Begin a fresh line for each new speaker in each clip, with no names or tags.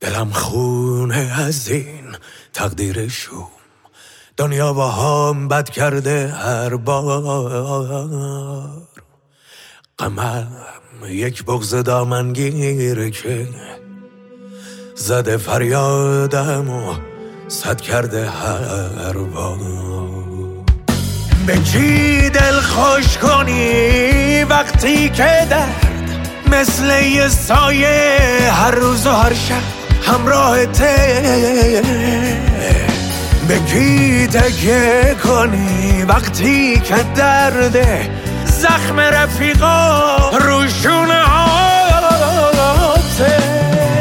دلم خونه از این تقدیرشون، دنیا با هم بد کرده هر بار. غمم یک بغض دامنگیر که زده فریادم و صد کرده هر بار. به کی دل خوش کنی وقتی که درد مثل یه سایه هر روز و هر شب همراهته؟ به کی تکیه کنی وقتی که درد زخم رفیقا روشونه هاته؟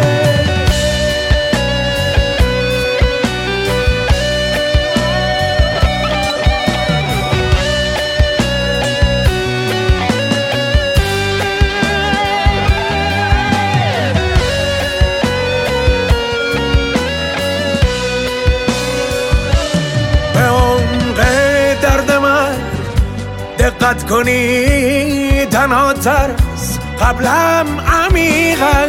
دقت کنی تنها تر از قبلم عمیقا،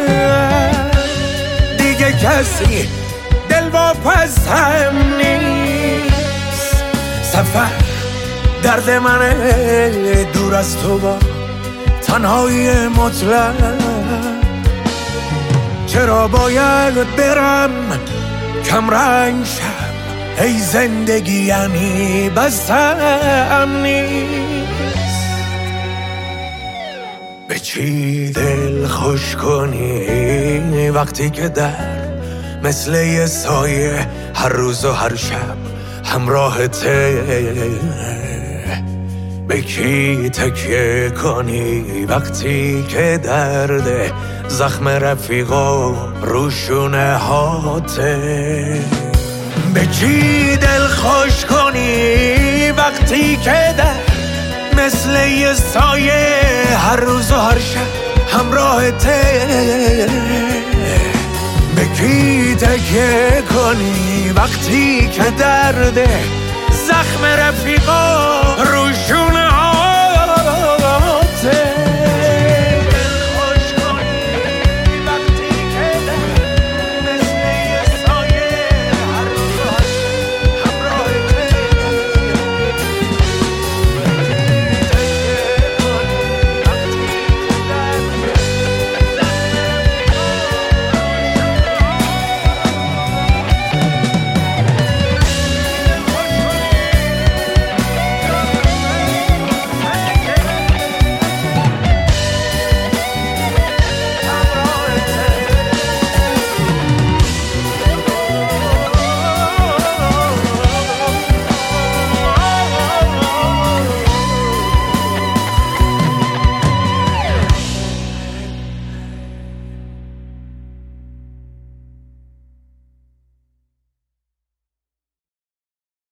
دیگه کسی دل واپس هم نیست. سفر درد منه دور از تو با تنهایی مطلق. چرا باید برم کم رنگ شم؟ ای زندگی یعنی بس هم نیست. به چی دل خوش کنی وقتی که درد مثل یه سایه هر روز و هر شب همراهته؟ به کی تکیه کنی وقتی که درد زخم رفیقا روشونه هاته؟ به کی دل خوش کنی وقتی که درد مثل یه سایه هر روز و هر شب همراهته؟ به کی تکیه کنی وقتی که درد زخم رفیقا روشونه